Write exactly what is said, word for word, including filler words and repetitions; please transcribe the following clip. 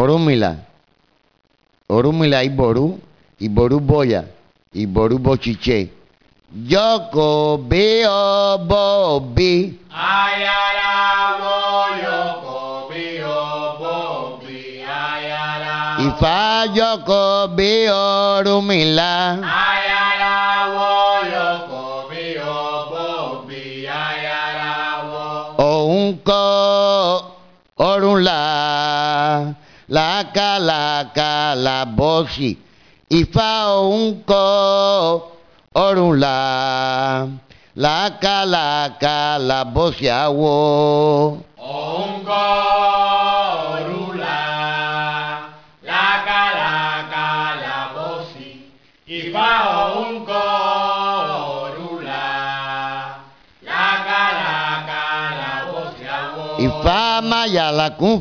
Orúmìlà. Orúmìlà Iboru. Iboru Boya. Iboru Bochiche. Yoko Beo Bobi. Ayala wo yoko bio bobi ayala. Ifá Yoko Beo Orúmìlà. Ayala wo yoko bio bobi ayala wo. Òun kọ́ Ọ̀rúnlà lákàlàkàlà bọ́sì. Ifá òun kọ́ Ọ̀rúnlà lákàlàkàlà bọ́sì àwo. Òun kọ́ Ọ̀rúnlà lákàlàkàlà bọ́sì. Ifá òun kọ́ Ọ̀rúnlà lákàlàkàlà bọ́sì àwo. Ifá máyàlá kún